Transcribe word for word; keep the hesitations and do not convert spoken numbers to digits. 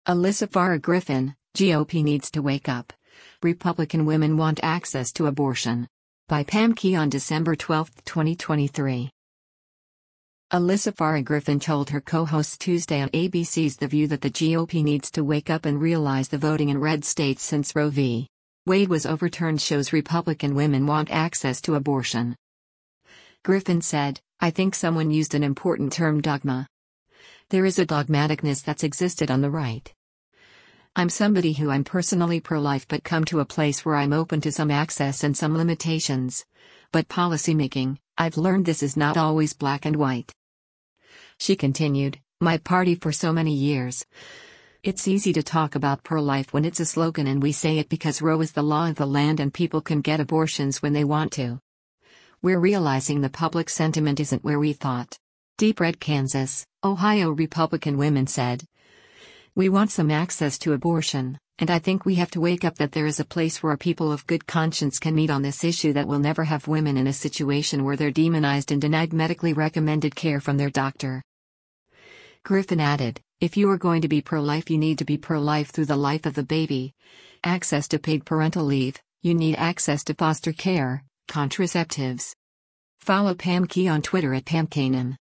Alyssa Farah Griffin, G O P needs to wake up. Republican women want access to abortion. By Pam Key on December twelfth, twenty twenty-three. Alyssa Farah Griffin told her co-hosts Tuesday on A B C's The View that the G O P needs to wake up and realize the voting in red states since Roe v. Wade was overturned shows Republican women want access to abortion. Griffin said, "I think someone used an important term, dogma. There is a dogmaticness that's existed on the right. I'm somebody who I'm personally pro-life but come to a place where I'm open to some access and some limitations. But policymaking, I've learned this is not always black and white." She continued, "My party for so many years. It's easy to talk about pro-life when it's a slogan and we say it because Roe is the law of the land and people can get abortions when they want to. We're realizing the public sentiment isn't where we thought." Deep Red Kansas, Ohio Republican women said, "We want some access to abortion, and I think we have to wake up that there is a place where people of good conscience can meet on this issue that will never have women in a situation where they're demonized and denied medically recommended care from their doctor." Griffin added, "If you are going to be pro-life, you need to be pro-life through the life of the baby. Access to paid parental leave, you need access to foster care, contraceptives." Follow Pam Key on Twitter at Pam Kanan.